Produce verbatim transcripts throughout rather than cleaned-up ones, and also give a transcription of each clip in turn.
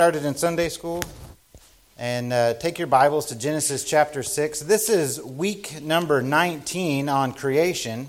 Started in Sunday school, and uh, take your Bibles to Genesis chapter six. This is week number nineteen on creation.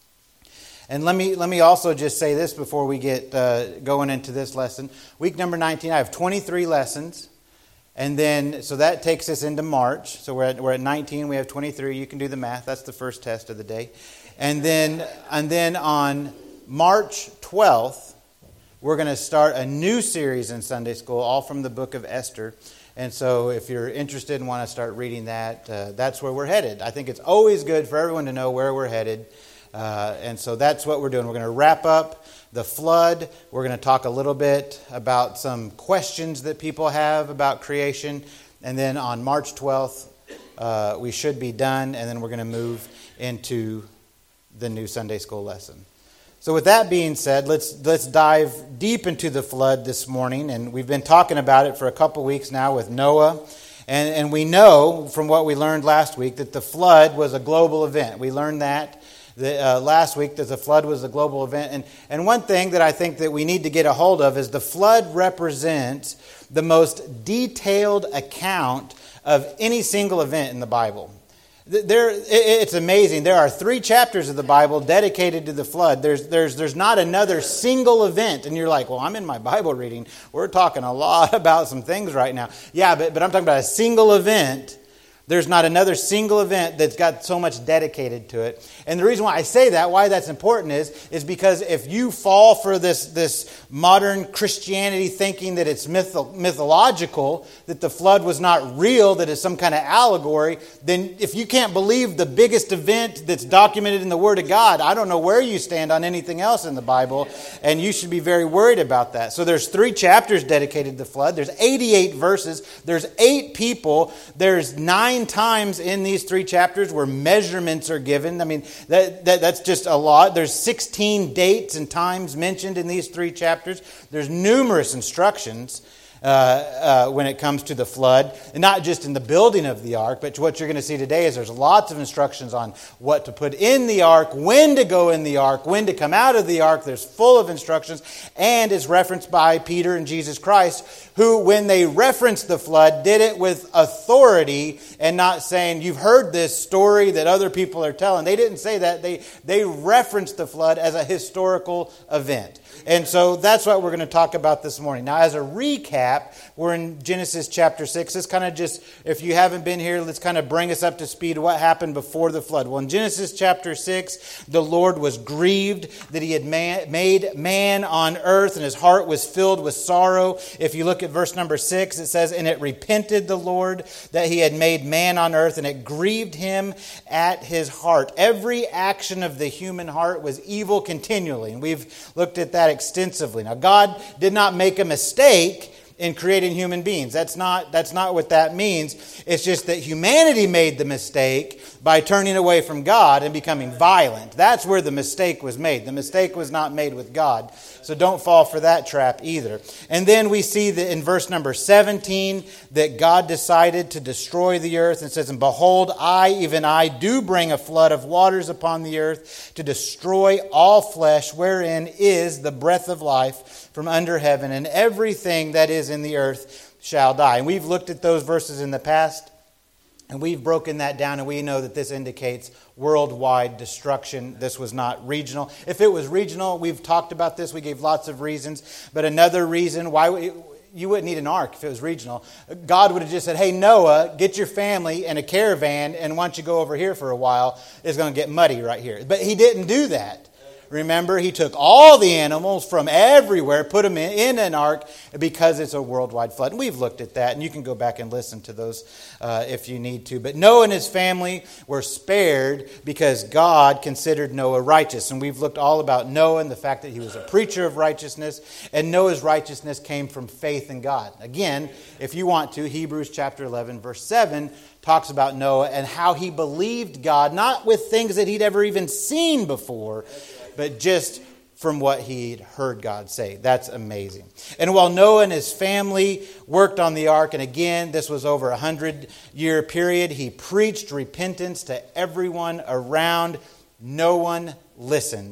And let me let me also just say this before we get uh, going into this lesson. Week number nineteen, I have twenty-three lessons, and then so that takes us into March. So we're at, we're at nineteen. We have twenty-three. You can do the math. That's the first test of the day, and then and then on March twelfth. We're going to start a new series in Sunday school, all from the book of Esther. And so if you're interested and want to start reading that, uh, that's where we're headed. I think it's always good for everyone to know where we're headed. Uh, and so that's what we're doing. We're going to wrap up the flood. We're going to talk a little bit about some questions that people have about creation. And then on March twelfth, uh, we should be done. And then we're going to move into the new Sunday school lesson. So with that being said, let's let's dive deep into the flood this morning. And we've been talking about it for a couple weeks now with Noah. And, and we know from what we learned last week that the flood was a global event. We learned that the, uh, last week that the flood was a global event. And, and one thing that I think that we need to get a hold of is the flood represents the most detailed account of any single event in the Bible. There, it's amazing. There are three chapters of the Bible dedicated to the flood. There's, there's, there's not another single event. And you're like, well, I'm in my Bible reading. We're talking a lot about some things right now. Yeah, but, but I'm talking about a single event. There's not another single event that's got so much dedicated to it. And the reason why I say that, why that's important is, is because if you fall for this, this modern Christianity thinking that it's mytho- mythological, that the flood was not real, that it's some kind of allegory, then if you can't believe the biggest event that's documented in the Word of God, I don't know where you stand on anything else in the Bible, and you should be very worried about that. So there's three chapters dedicated to the flood. There's eighty-eight verses. There's eight people. There's nine times in these three chapters where measurements are given. I mean, that, that that's just a lot. There's sixteen dates and times mentioned in these three chapters. There's numerous instructions uh, uh, when it comes to the flood, and not just in the building of the ark, but what you're going to see today is there's lots of instructions on what to put in the ark, when to go in the ark, when to come out of the ark. There's full of instructions, and is referenced by Peter and Jesus Christ, who, when they referenced the flood, did it with authority and not saying, you've heard this story that other people are telling. They didn't say that. They, they referenced the flood as a historical event. And so that's what we're going to talk about this morning. Now, as a recap, we're in Genesis chapter six. This kind of just, if you haven't been here, let's kind of bring us up to speed of what happened before the flood. Well, in Genesis chapter six, the Lord was grieved that he had man, made man on earth, and his heart was filled with sorrow. If you look at verse number six, it says, and it repented the Lord that he had made man on earth, and it grieved him at his heart. Every action of the human heart was evil continually, and we've looked at that extensively. Now, God did not make a mistake in creating human beings. That's not, that's not what that means. It's just that humanity made the mistake by turning away from God and becoming violent. That's where the mistake was made. The mistake was not made with God. So don't fall for that trap either. And then we see that in verse number seventeen that God decided to destroy the earth. And says, and behold, I, even I, do bring a flood of waters upon the earth to destroy all flesh, wherein is the breath of life from under heaven, and everything that is in the earth shall die. And we've looked at those verses in the past, and we've broken that down, and we know that this indicates worldwide destruction. This was not regional. If it was regional, we've talked about this. We gave lots of reasons. But another reason why we, you wouldn't need an ark if it was regional. God would have just said, hey, Noah, get your family in a caravan, and why don't you go over here for a while? It's going to get muddy right here. But he didn't do that. Remember, he took all the animals from everywhere, put them in, in an ark because it's a worldwide flood. And we've looked at that, and you can go back and listen to those uh, if you need to. But Noah and his family were spared because God considered Noah righteous. And we've looked all about Noah and the fact that he was a preacher of righteousness. And Noah's righteousness came from faith in God. Again, if you want to, Hebrews chapter eleven, verse seven talks about Noah and how he believed God, not with things that he'd ever even seen before, but just from what he'd heard God say. That's amazing. And while Noah and his family worked on the ark, and again, this was over a hundred-year period, he preached repentance to everyone around. No one listened.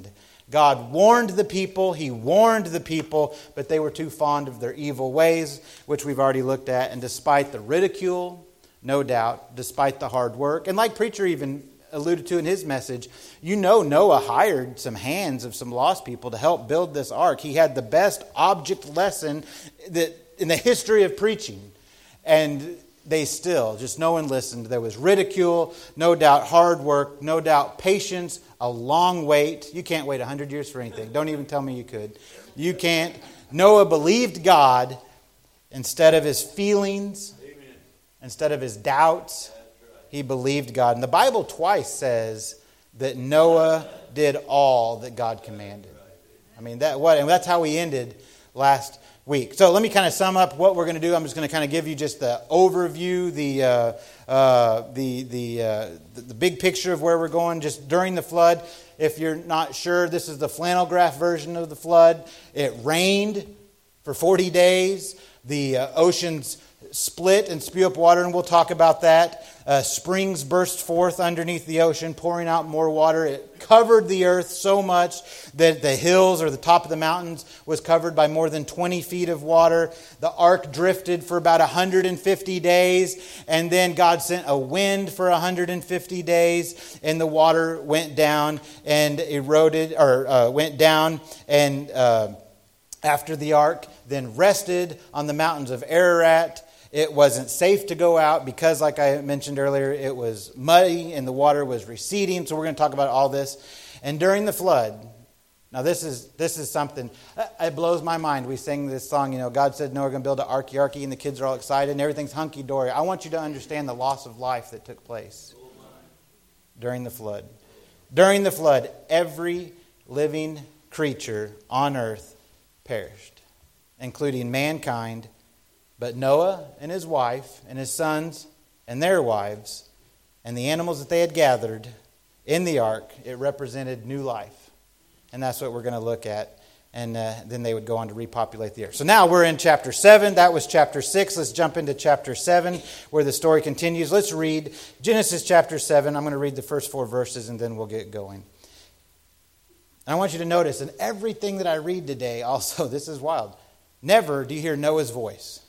God warned the people, He warned the people, but they were too fond of their evil ways, which we've already looked at. And despite the ridicule, no doubt, despite the hard work, and like Preacher even alluded to in his message, you know Noah hired some hands of some lost people to help build this ark. He had the best object lesson that in the history of preaching. And they still, just no one listened. There was ridicule, no doubt hard work, no doubt patience, a long wait. You can't wait one hundred years for anything. Don't even tell me you could. You can't. Noah believed God instead of his feelings, instead of his doubts. He believed God. And the Bible twice says that Noah did all that God commanded. I mean, that what, and that's how we ended last week. So let me kind of sum up what we're going to do. I'm just going to kind of give you just the overview, the uh, uh, the the, uh, the the big picture of where we're going. Just during the flood, if you're not sure, this is the flannel graph version of the flood. It rained for forty days. The uh, oceans split and spew up water, and we'll talk about that. Uh, springs burst forth underneath the ocean, pouring out more water. It covered the earth so much that the hills or the top of the mountains was covered by more than twenty feet of water. The ark drifted for about one hundred fifty days, and then God sent a wind for one hundred fifty days, and the water went down and eroded, or uh, went down and uh, after the ark, then rested on the mountains of Ararat. It wasn't safe to go out because, like I mentioned earlier, it was muddy and the water was receding. So we're going to talk about all this. And during the flood, now this is this is something, it blows my mind. We sing this song, you know, God said, no, we're going to build an arky-arky, and the kids are all excited and everything's hunky-dory. I want you to understand the loss of life that took place during the flood. During the flood, every living creature on earth perished, including mankind. But Noah and his wife and his sons and their wives and the animals that they had gathered in the ark, it represented new life. And that's what we're going to look at. And uh, then they would go on to repopulate the earth. So now we're in chapter seven. That was chapter six. Let's jump into chapter seven where the story continues. Let's read Genesis chapter seven. I'm going to read the first four verses and then we'll get going. And I want you to notice in everything that I read today also, this is wild. Never do you hear Noah's voice.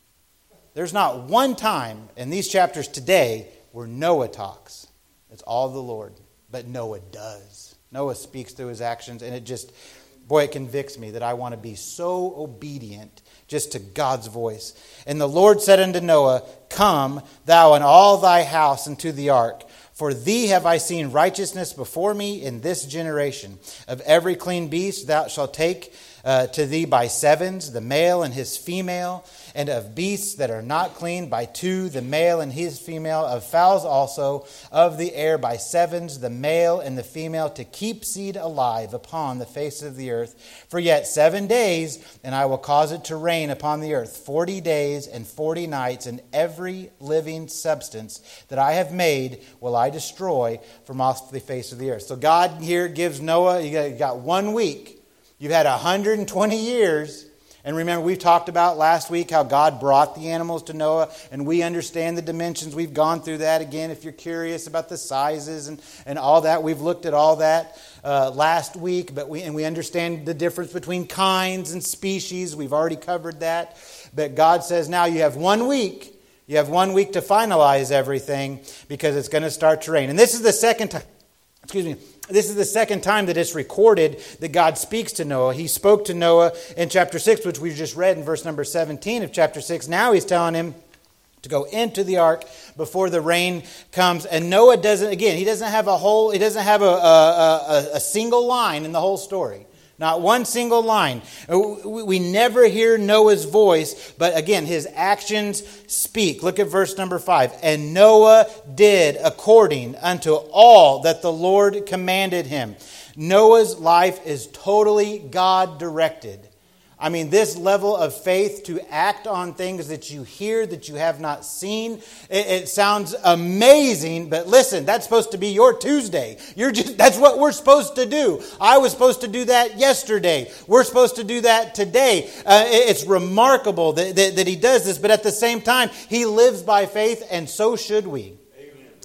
There's not one time in these chapters today where Noah talks. It's all the Lord. But Noah does. Noah speaks through his actions, and it just, boy, it convicts me that I want to be so obedient just to God's voice. And the Lord said unto Noah, come, thou and all thy house into the ark. For thee have I seen righteousness before me in this generation. Of every clean beast thou shalt take uh, to thee by sevens, the male and his female, and of beasts that are not clean by two, the male and his female, of fowls also, of the air by sevens, the male and the female, to keep seed alive upon the face of the earth. For yet seven days, and I will cause it to rain upon the earth forty days and forty nights, and every living substance that I have made will I destroy from off the face of the earth. So God here gives Noah, you got, you got one week. You've had one hundred twenty years. And remember, we talked about last week how God brought the animals to Noah, and we understand the dimensions. We've gone through that again. If you're curious about the sizes and, and all that, we've looked at all that uh, last week. But we and we understand the difference between kinds and species. We've already covered that. But God says now you have one week. You have one week to finalize everything because it's going to start to rain. And this is the second time. Excuse me. This is the second time that it's recorded that God speaks to Noah. He spoke to Noah in chapter six, which we just read in verse number seventeen of chapter six. Now he's telling him to go into the ark before the rain comes. And Noah doesn't, again, he doesn't have a whole, he doesn't have a, a, a, a single line in the whole story. Not one single line. We never hear Noah's voice, but again, his actions speak. Look at verse number five. And Noah did according unto all that the Lord commanded him. Noah's life is totally God-directed. I mean, this level of faith to act on things that you hear, that you have not seen, it, it sounds amazing, but listen, that's supposed to be your Tuesday. You're just that's what we're supposed to do. I was supposed to do that yesterday. We're supposed to do that today. Uh, it, it's remarkable that, that, that he does this, but at the same time, he lives by faith, and so should we.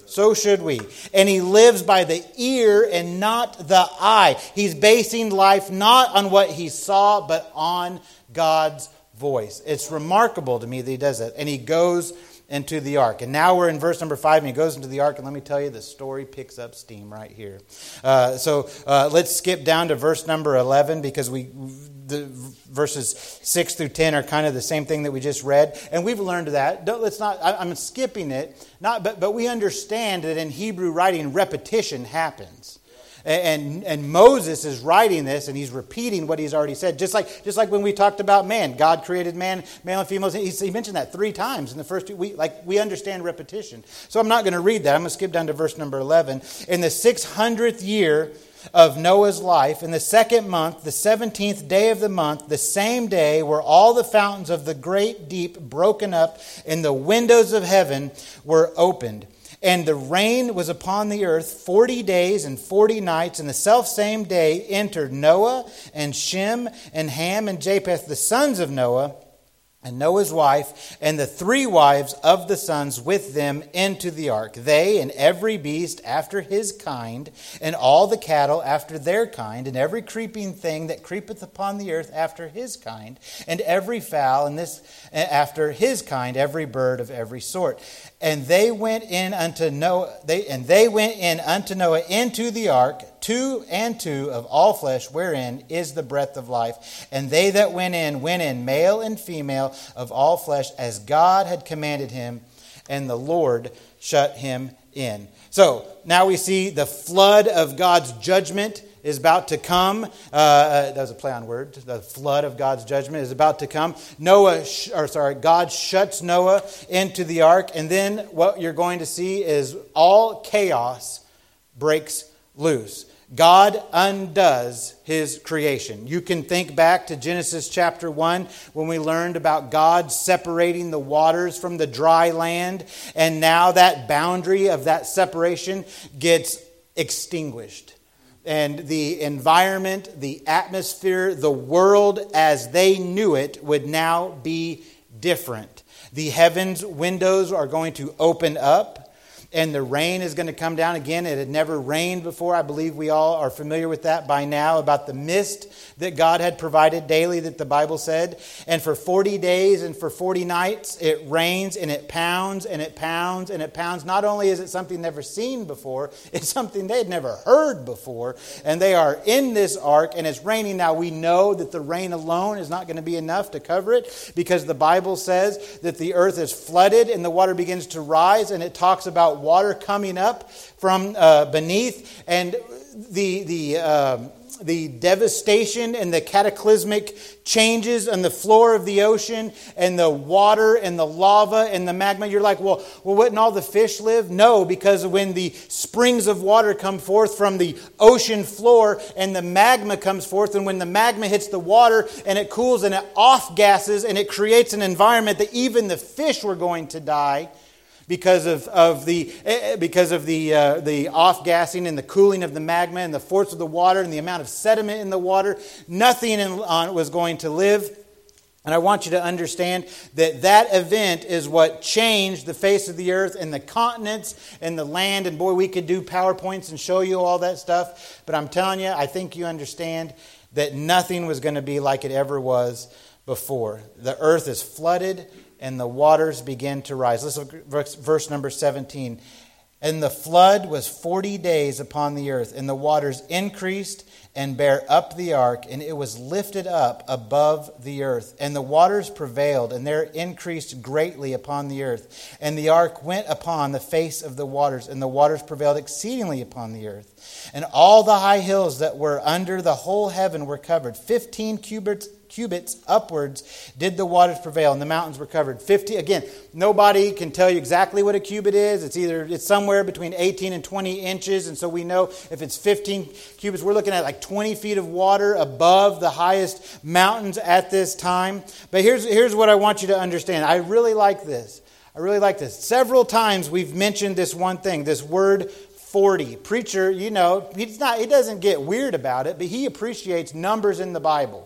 So should we. And he lives by the ear and not the eye. He's basing life not on what he saw, but on God's voice. It's remarkable to me that he does that. And he goes into the ark. And now we're in verse number five, and he goes into the ark. And let me tell you, the story picks up steam right here. Uh, so uh, let's skip down to verse number eleven, because we the verses six through ten are kind of the same thing that we just read. And we've learned that. Don't, let's not. I, I'm skipping it. Not, but but we understand that in Hebrew writing, repetition happens. And, and Moses is writing this, and he's repeating what he's already said. Just like just like when we talked about man. God created man, male and female. He, he mentioned that three times in the first two weeks. Like, we understand repetition. So I'm not going to read that. I'm going to skip down to verse number eleven. In the six hundredth year of Noah's life, in the second month, the seventeenth day of the month, the same day were all the fountains of the great deep broken up, and the windows of heaven were opened. And the rain was upon the earth forty days and forty nights. And the selfsame day entered Noah and Shem and Ham and Japheth, the sons of Noah, and Noah's wife, and the three wives of the sons with them into the ark. They and every beast after his kind, and all the cattle after their kind, and every creeping thing that creepeth upon the earth after his kind, and every fowl and this after his kind, every bird of every sort. And they went in unto Noah, they and they went in unto Noah into the ark, two and two of all flesh, wherein is the breath of life. And they that went in, went in male and female of all flesh, as God had commanded him, and the Lord shut him in. So now we see the flood of God's judgment is about to come. Uh, that was a play on words. The flood of God's judgment is about to come. Noah, sh- or sorry, God shuts Noah into the ark, and then what you're going to see is all chaos breaks loose. God undoes his creation. You can think back to Genesis chapter one, when we learned about God separating the waters from the dry land, and now that boundary of that separation gets extinguished. And the environment, the atmosphere, the world as they knew it would now be different. The heavens windows are going to open up, and the rain is going to come down again. It had never rained before. I believe we all are familiar with that by now, about the mist that God had provided daily, that the Bible said. And for forty days and for forty nights, it rains and it pounds and it pounds and it pounds. Not only is it something never seen before, it's something they had never heard before. And they are in this ark, and it's raining. Now, we know that the rain alone is not going to be enough to cover it, because the Bible says that the earth is flooded and the water begins to rise, and it talks about water coming up from uh, beneath, and the the uh, the devastation and the cataclysmic changes on the floor of the ocean, and the water and the lava and the magma. You're like, well, well, wouldn't all the fish live? No, because when the springs of water come forth from the ocean floor, and the magma comes forth, and when the magma hits the water and it cools and it off gases, and it creates an environment that even the fish were going to die. Because of, of the because of the uh, the off-gassing and the cooling of the magma and the force of the water and the amount of sediment in the water, nothing in, on, was going to live. And I want you to understand that that event is what changed the face of the earth and the continents and the land. And boy, we could do PowerPoints and show you all that stuff. But I'm telling you, I think you understand that nothing was going to be like it ever was before. The earth is flooded, and the waters begin to rise. Let's look at verse number seventeen. And the flood was forty days upon the earth, and the waters increased and bare up the ark, and it was lifted up above the earth. And the waters prevailed, and there increased greatly upon the earth. And the ark went upon the face of the waters, and the waters prevailed exceedingly upon the earth. And all the high hills that were under the whole heaven were covered. Fifteen cubits cubits upwards did the waters prevail, and the mountains were covered. Fifty. Again, nobody can tell you exactly what a cubit is. It's either it's somewhere between eighteen and twenty inches, and so we know if it's fifteen cubits, we're looking at like twenty feet of water above the highest mountains at this time. But here's here's what I want you to understand. I really like this. I really like this. Several times we've mentioned this one thing, this word forty. Preacher, you know, he's not he doesn't get weird about it, but he appreciates numbers in the Bible.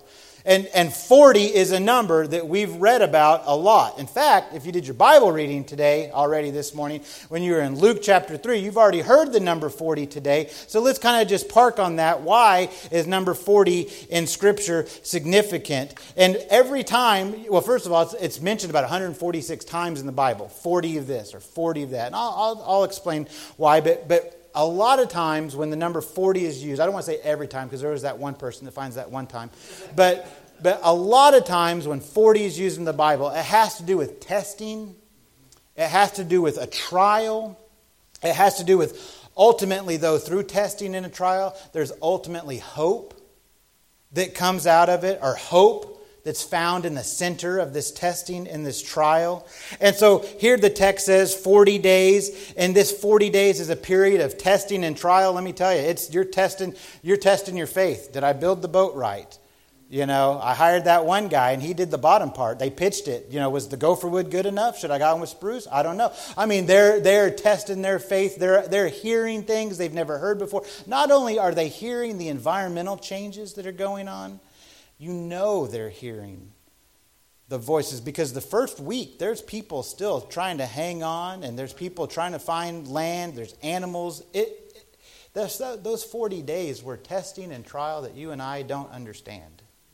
And, and forty is a number that we've read about a lot. In fact, if you did your Bible reading today, already this morning, when you were in Luke chapter three, you've already heard the number forty today. So let's kind of just park on that. Why is number forty in Scripture significant? And every time, well, first of all, it's, it's mentioned about one hundred forty-six times in the Bible. forty of this or forty of that. And I'll, I'll, I'll explain why, but but... A lot of times when the number forty is used, I don't want to say every time because there was that one person that finds that one time, but but a lot of times when forty is used in the Bible, it has to do with testing. It has to do with a trial. It has to do with ultimately, though, through testing in a trial, there's ultimately hope that comes out of it, or hope that's found in the center of this testing, in this trial. And so here the text says forty days, and this forty days is a period of testing and trial. Let me tell you, it's you're testing, you're testing your faith. Did I build the boat right? You know, I hired that one guy and he did the bottom part. They pitched it. You know, was the gopher wood good enough? Should I go on with spruce? I don't know. I mean, they're they're testing their faith. They're they're hearing things they've never heard before. Not only are they hearing the environmental changes that are going on, you know they're hearing the voices, because the first week there's people still trying to hang on, and there's people trying to find land. There's animals. It, it there's, those forty days were testing and trial that you and I don't understand.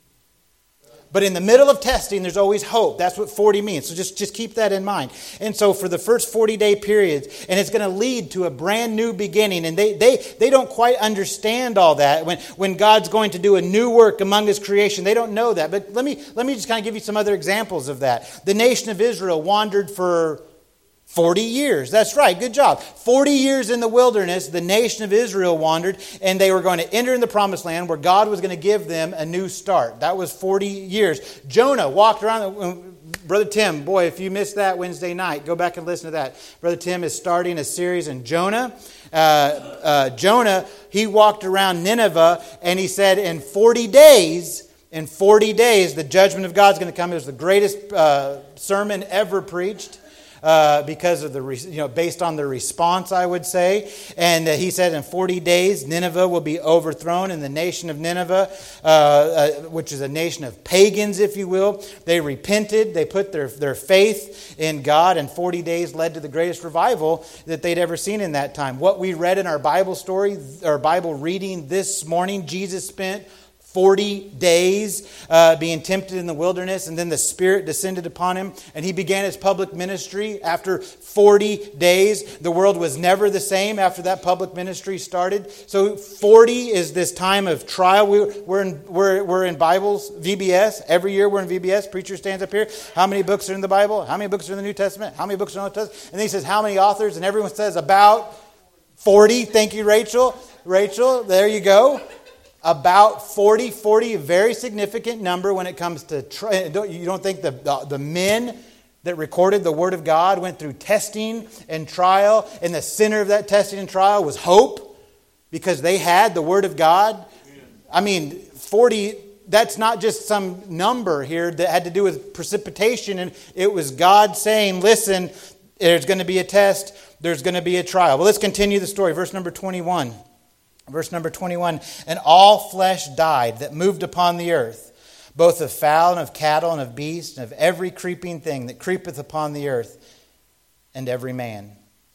But in the middle of testing, there's always hope. That's what forty means. So just, just keep that in mind. And so for the first forty-day period, and it's going to lead to a brand new beginning. And they, they, they don't quite understand all that. When, when God's going to do a new work among His creation, they don't know that. But let me, let me just kind of give you some other examples of that. The nation of Israel wandered for forty years. That's right. Good job. forty years in the wilderness, the nation of Israel wandered, and they were going to enter in the promised land where God was going to give them a new start. That was forty years. Jonah walked around. Brother Tim, boy, if you missed that Wednesday night, go back and listen to that. Brother Tim is starting a series in Jonah. Uh, uh, Jonah, he walked around Nineveh, and he said in forty days, in forty days, the judgment of God's going to come. It was the greatest uh, sermon ever preached. Uh, because of the, you know, based on the response, I would say. And uh, he said in forty days, Nineveh will be overthrown, and the nation of Nineveh, uh, uh, which is a nation of pagans, if you will, they repented. They put their, their faith in God, and forty days led to the greatest revival that they'd ever seen in that time. What we read in our Bible story, our Bible reading this morning, Jesus spent forty days uh, being tempted in the wilderness, and then the Spirit descended upon him, and he began his public ministry. After forty days, the world was never the same after that public ministry started. So forty is this time of trial. We, we're, in, we're, we're in Bibles, V B S. Every year we're in V B S. Preacher stands up here. How many books are in the Bible? How many books are in the New Testament? How many books are in the Old Testament? And then he says, how many authors? And everyone says about forty. Thank you, Rachel. Rachel, there you go. About forty, forty, a very significant number when it comes to, tri- you don't think the, the, the men that recorded the Word of God went through testing and trial, and the center of that testing and trial was hope, because they had the Word of God? I mean, forty, that's not just some number here that had to do with precipitation, and it was God saying, listen, there's going to be a test, there's going to be a trial. Well, let's continue the story. Verse number twenty-one. Verse number twenty-one, and all flesh died that moved upon the earth, both of fowl and of cattle and of beasts and of every creeping thing that creepeth upon the earth, and every man.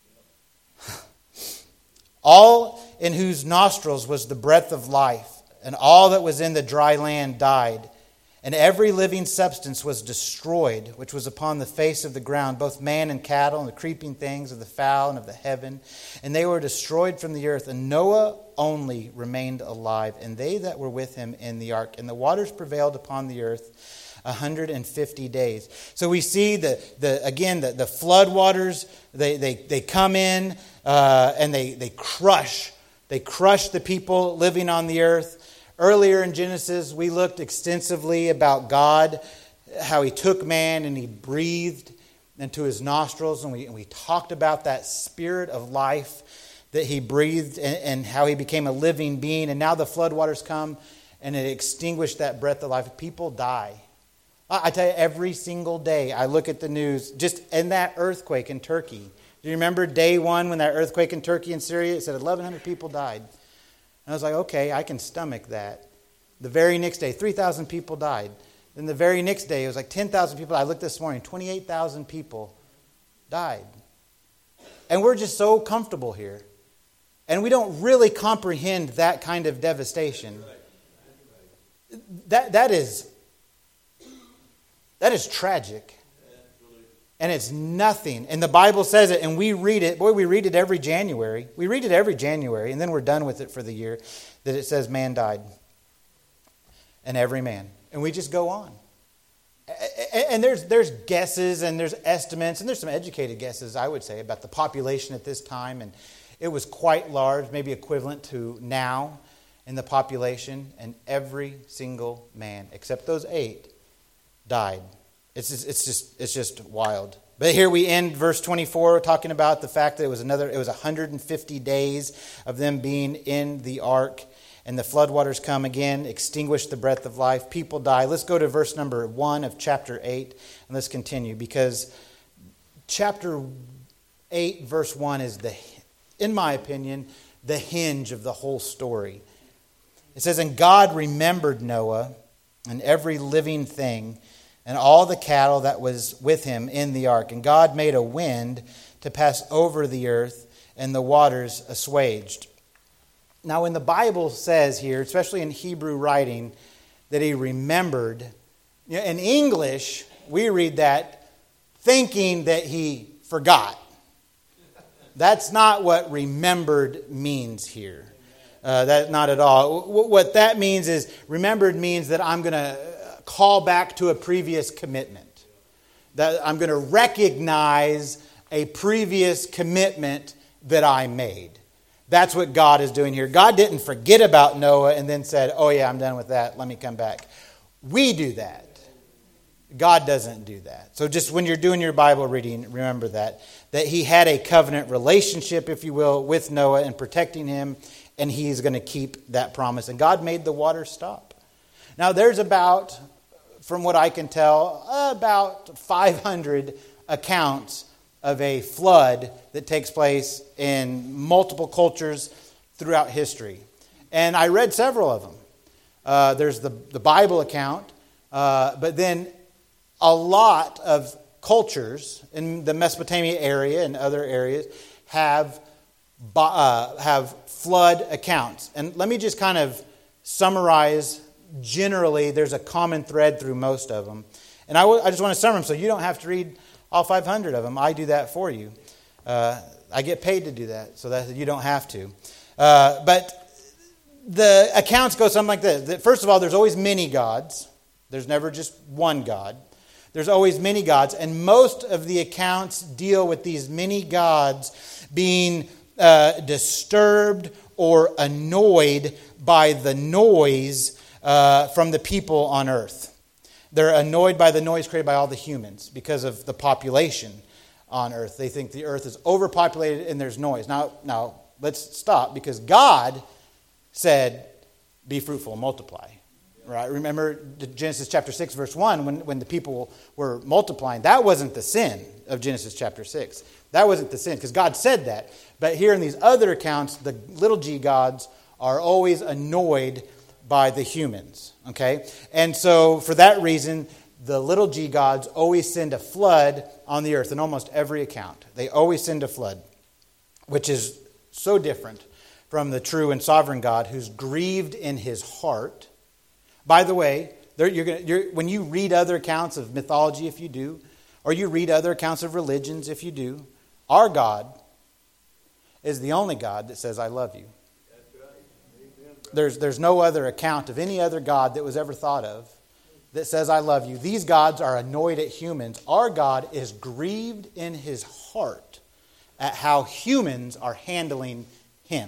All in whose nostrils was the breath of life, and all that was in the dry land died. And every living substance was destroyed, which was upon the face of the ground, both man and cattle, and the creeping things of the fowl and of the heaven. And they were destroyed from the earth. And Noah only remained alive, and they that were with him in the ark. And the waters prevailed upon the earth one hundred fifty days. So we see, the, the again, the, the flood waters, they, they, they come in, uh, and they, they crush. They crush the people living on the earth. Earlier in Genesis, we looked extensively about God, how He took man and He breathed into his nostrils. And we, and we talked about that spirit of life that He breathed, and, and how He became a living being. And now the floodwaters come and it extinguished that breath of life. People die. I, I tell you, every single day I look at the news, just in that earthquake in Turkey. Do you remember day one when that earthquake in Turkey and Syria? It said eleven hundred people died. And I was like, okay, I can stomach that. The very next day, three thousand people died. Then the very next day, it was like ten thousand people. I looked this morning, twenty-eight thousand people died. And we're just so comfortable here. And we don't really comprehend that kind of devastation. That that is that is tragic. And it's nothing. And the Bible says it, and we read it. Boy, we read it every January. We read it every January, and then we're done with it for the year, that it says man died. And every man. And we just go on. And there's there's guesses and there's estimates, and there's some educated guesses, I would say, about the population at this time. And it was quite large, maybe equivalent to now in the population. And every single man, except those eight, died. It's just, it's just it's just wild. But here we end verse twenty-four, talking about the fact that it was another it was one hundred fifty days of them being in the ark, and the floodwaters come again, extinguish the breath of life. People die. Let's go to verse number one of chapter eight, and let's continue, because chapter eight, verse one is the, in my opinion, the hinge of the whole story. It says, "And God remembered Noah and every living thing, and all the cattle that was with him in the ark. And God made a wind to pass over the earth, and the waters assuaged." Now, when the Bible says here, especially in Hebrew writing, that he remembered, in English, we read that thinking that he forgot. That's not what remembered means here. Uh, that not at all. What that means is, remembered means that I'm going to call back to a previous commitment. That I'm going to recognize a previous commitment that I made. That's what God is doing here. God didn't forget about Noah and then said, "Oh yeah, I'm done with that. Let me come back." We do that. God doesn't do that. So just when you're doing your Bible reading, remember that. That he had a covenant relationship, if you will, with Noah and protecting him. And he's going to keep that promise. And God made the water stop. Now there's about, from what I can tell, about five hundred accounts of a flood that takes place in multiple cultures throughout history. And I read several of them. Uh, there's the, the Bible account, uh, but then a lot of cultures in the Mesopotamia area and other areas have, uh, have flood accounts. And let me just kind of summarize. Generally, there's a common thread through most of them. And I, w- I just want to summarize them so you don't have to read all five hundred of them. I do that for you. Uh, I get paid to do that so that you don't have to. Uh, but the accounts go something like this. First of all, there's always many gods. There's never just one God. There's always many gods. And most of the accounts deal with these many gods being uh, disturbed or annoyed by the noise uh, from the people on earth. They're annoyed by the noise created by all the humans because of the population on earth. They think the earth is overpopulated and there's noise. Now, now let's stop, because God said, "Be fruitful and multiply." Right? Remember Genesis chapter six, verse one, when, when the people were multiplying. That wasn't the sin of Genesis chapter six. That wasn't the sin, because God said that. But here in these other accounts, the little g gods are always annoyed by the humans. Okay? And so for that reason, the little g gods always send a flood on the earth in almost every account. They always send a flood, which is so different from the true and sovereign God, who's grieved in his heart. By the way, there, you're gonna, you're, when you read other accounts of mythology, if you do, or you read other accounts of religions, if you do, our God is the only God that says, "I love you." There's, there's no other account of any other God that was ever thought of that says, "I love you." These gods are annoyed at humans. Our God is grieved in his heart at how humans are handling him.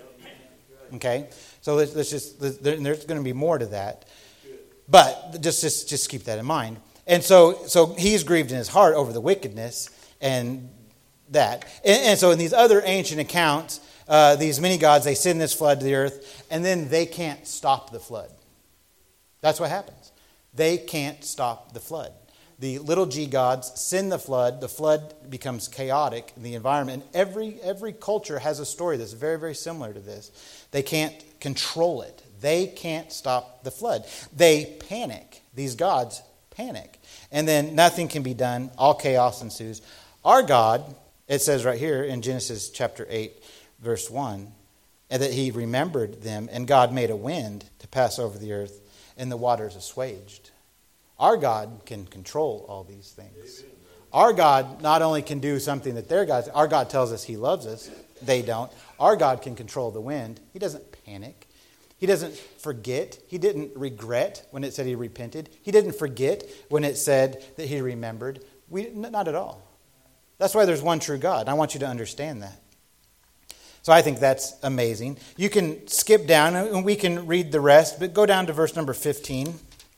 Okay? So let's, let's just, let's, there's going to be more to that. But just, just, just keep that in mind. And so, so he's grieved in his heart over the wickedness and that. And, and so in these other ancient accounts, Uh, these many gods, they send this flood to the earth, and then they can't stop the flood. That's what happens. They can't stop the flood. The little g gods send the flood. The flood becomes chaotic in the environment. And every, every culture has a story that's very, very similar to this. They can't control it. They can't stop the flood. They panic. These gods panic. And then nothing can be done. All chaos ensues. Our God, it says right here in Genesis chapter eight, verse one, and that he remembered them, and God made a wind to pass over the earth, and the waters assuaged. Our God can control all these things. Amen. Our God not only can do something that their God, our God tells us he loves us. They don't. Our God can control the wind. He doesn't panic. He doesn't forget. He didn't regret when it said he repented. He didn't forget when it said that he remembered. We, not at all. That's why there's one true God. I want you to understand that. So I think that's amazing. You can skip down and we can read the rest, but go down to verse number fifteen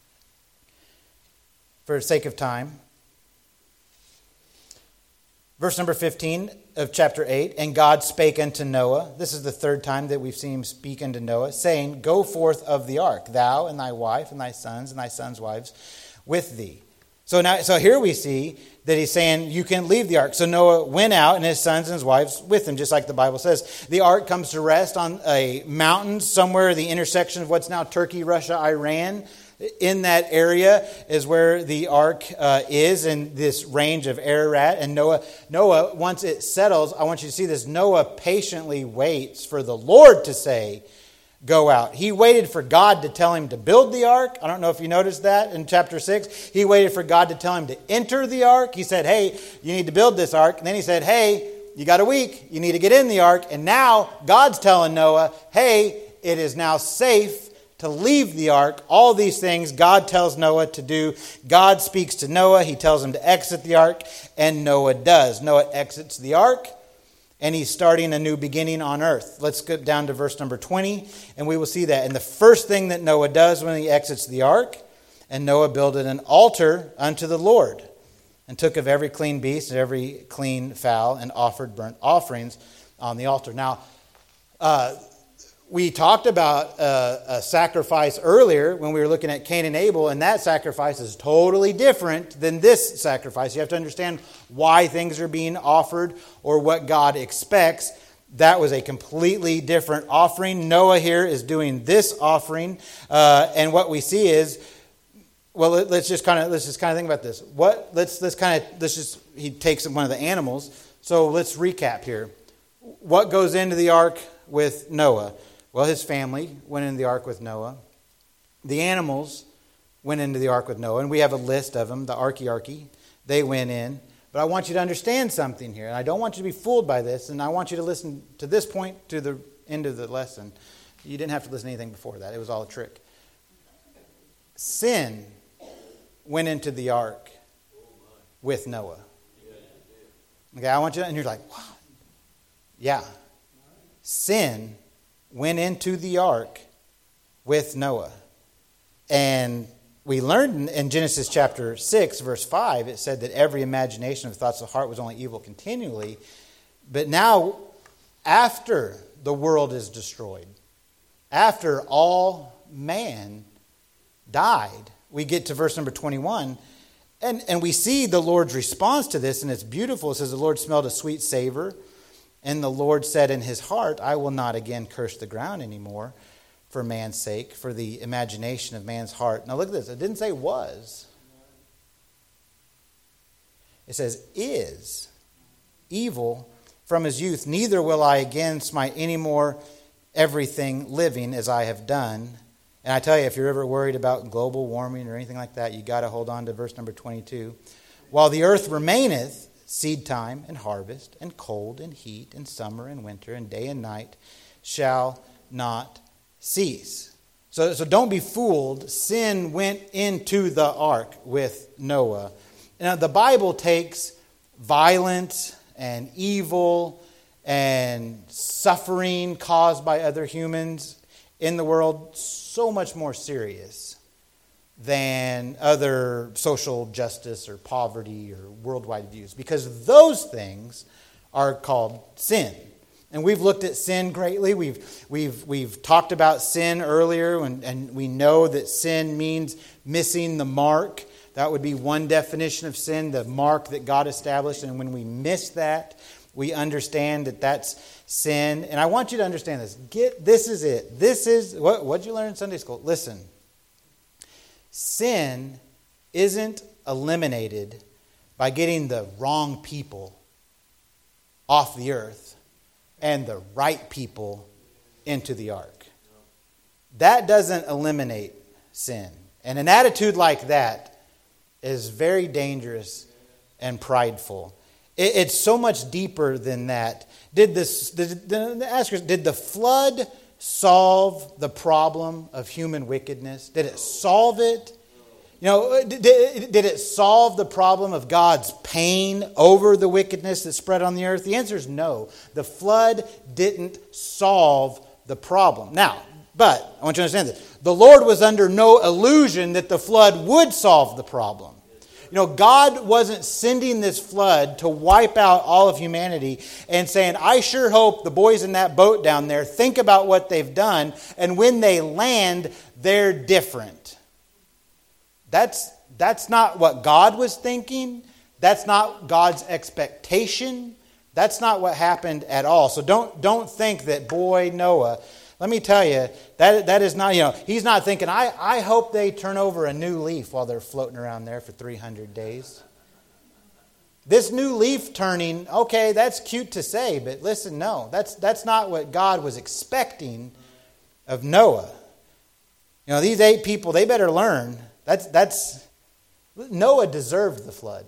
for the sake of time. Verse number fifteen of chapter eight, and God spake unto Noah. This is the third time that we've seen him speak unto Noah, saying, Go forth of the ark, thou and thy wife and thy sons and thy sons' wives with thee. So now, so here we see that he's saying you can leave the ark. So Noah went out and his sons and his wives with him, just like the Bible says. The ark comes to rest on a mountain somewhere, the intersection of what's now Turkey, Russia, Iran. In that area is where the ark uh, is, in this range of Ararat. And Noah, Noah, once it settles, I want you to see this. Noah patiently waits for the Lord to say, go out. He waited for God to tell him to build the ark. I don't know if you noticed that in chapter six. He waited for God to tell him to enter the ark. He said, hey, you need to build this ark. And then he said, hey, you got a week. You need to get in the ark. And now God's telling Noah, hey, it is now safe to leave the ark. All these things God tells Noah to do. God speaks to Noah. He tells him to exit the ark. And Noah does. Noah exits the ark. And he's starting a new beginning on earth. Let's get down to verse number twenty, and we will see that. And the first thing that Noah does when he exits the ark, and Noah builded an altar unto the Lord, and took of every clean beast and every clean fowl, and offered burnt offerings on the altar. Now, uh, we talked about uh, a sacrifice earlier when we were looking at Cain and Abel, and that sacrifice is totally different than this sacrifice. You have to understand why things are being offered or what God expects. That was a completely different offering. Noah here is doing this offering, uh, and what we see is, well, let's just kind of let's just kind of think about this. What let's let's kind of let's just he takes one of the animals. So let's recap here. What goes into the ark with Noah? Well, his family went into the ark with Noah. The animals went into the ark with Noah, and we have a list of them, the archaearchy. They went in. But I want you to understand something here, and I don't want you to be fooled by this, and I want you to listen to this point to the end of the lesson. You didn't have to listen to anything before that. It was all a trick. Sin went into the ark with Noah. Okay, I want you to, and you're like, wow. Yeah. Sin went into the ark with Noah. And we learned in Genesis chapter six, verse five, it said that every imagination of the thoughts of the heart was only evil continually. But now, after the world is destroyed, after all man died, we get to verse number twenty-one, and, and we see the Lord's response to this, and it's beautiful. It says, the Lord smelled a sweet savor, and the Lord said in his heart, I will not again curse the ground anymore for man's sake, for the imagination of man's heart. Now look at this. It didn't say was. It says is evil from his youth. Neither will I again smite any more everything living as I have done. And I tell you, if you're ever worried about global warming or anything like that, you got to hold on to verse number twenty-two. While the earth remaineth, seed time and harvest, and cold and heat, and summer and winter, and day and night shall not cease. So, so don't be fooled. Sin went into the ark with Noah. Now, the Bible takes violence and evil and suffering caused by other humans in the world so much more serious than other social justice or poverty or worldwide views, because those things are called sin. And we've looked at sin greatly. We've we've we've talked about sin earlier, and, and we know that sin means missing the mark. That would be one definition of sin, the mark that God established. And when we miss that, We understand that that's sin. And I want you to understand this. Get this is it. This is what what'd you learn in Sunday school? Listen. Sin isn't eliminated by getting the wrong people off the earth and the right people into the ark. That doesn't eliminate sin. And an attitude like that is very dangerous and prideful. It, it's so much deeper than that. Did this? Did, did, ask yourself, did the flood solve the problem of human wickedness? Did it solve it? You know, did, did it solve the problem of God's pain over the wickedness that spread on the earth? The answer is no. The flood didn't solve the problem. Now, but I want you to understand this. The Lord was under no illusion that the flood would solve the problem. You know, God wasn't sending this flood to wipe out all of humanity and saying, I sure hope the boys in that boat down there think about what they've done, and when they land, they're different. That's, that's not what God was thinking. That's not God's expectation. That's not what happened at all. So don't, don't think that, boy, Noah... Let me tell you, that that is not, you know, he's not thinking, I, I hope they turn over a new leaf while they're floating around there for three hundred days. This new leaf turning, okay, that's cute to say, but listen, no, that's that's not what God was expecting of Noah. You know, these eight people, they better learn. That's that's Noah deserved the flood.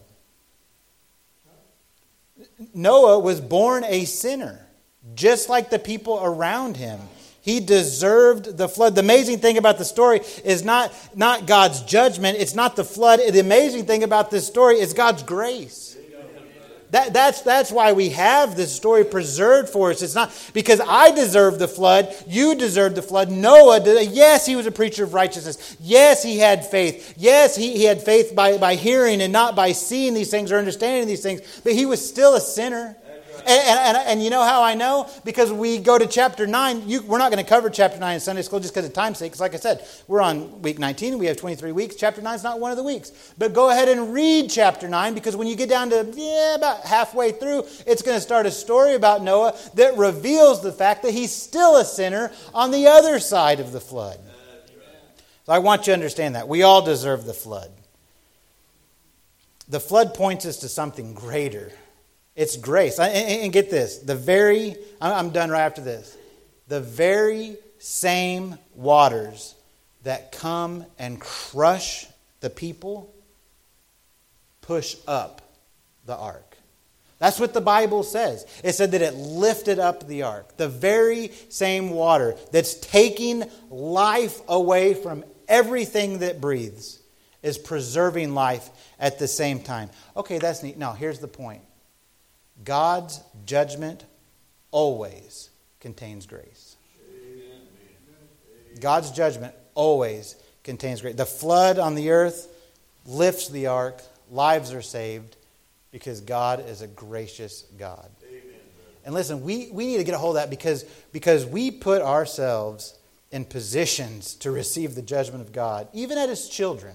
Noah was born a sinner, just like the people around him. He deserved the flood. The amazing thing about the story is not, not God's judgment. It's not the flood. The amazing thing about this story is God's grace. That, that's, that's why we have this story preserved for us. It's not because I deserve the flood. You deserve the flood. Noah did. Yes, he was a preacher of righteousness. Yes, he had faith. Yes, he, he had faith by, by hearing and not by seeing these things or understanding these things. But he was still a sinner. And, and, and you know how I know? Because we go to chapter nine. You, we're not going to cover chapter nine in Sunday school just because of time's sake. Because like I said, we're on week nineteen. We have twenty-three weeks. Chapter nine is not one of the weeks. But go ahead and read chapter nine, because when you get down to yeah, about halfway through, it's going to start a story about Noah that reveals the fact that he's still a sinner on the other side of the flood. So I want you to understand that. We all deserve the flood. The flood points us to something greater. It's grace. And get this. The very, I'm done right after this. The very same waters that come and crush the people push up the ark. That's what the Bible says. It said that it lifted up the ark. The very same water that's taking life away from everything that breathes is preserving life at the same time. Okay, that's neat. Now, here's the point. God's judgment always contains grace. God's judgment always contains grace. The flood on the earth lifts the ark. Lives are saved because God is a gracious God. And listen, we, we need to get a hold of that because, because we put ourselves in positions to receive the judgment of God, even as His children,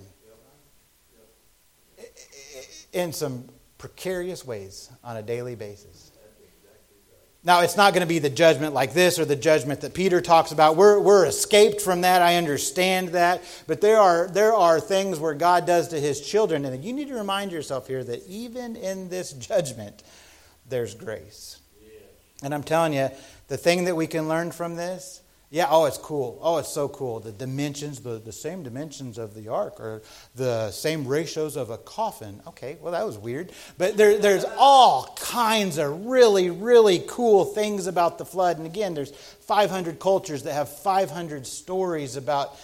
in some precarious ways on a daily basis. Now, it's not going to be the judgment like this or the judgment that Peter talks about. We're, we're escaped from that. I understand that. But there are, there are things where God does to His children. And you need to remind yourself here that even in this judgment, there's grace. And I'm telling you, the thing that we can learn from this, yeah, oh, it's cool. Oh, it's so cool. The dimensions, the, the same dimensions of the ark or the same ratios of a coffin. Okay, well, that was weird. But there, there's all kinds of really, really cool things about the flood. And again, there's five hundred cultures that have five hundred stories about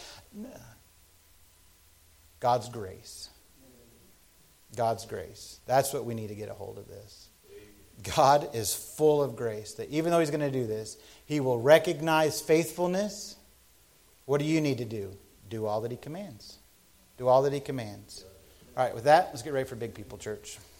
God's grace. God's grace. That's what we need to get a hold of this. God is full of grace. That even though He's going to do this, He will recognize faithfulness. What do you need to do? Do all that He commands. Do all that He commands. All right, with that, let's get ready for Big People Church.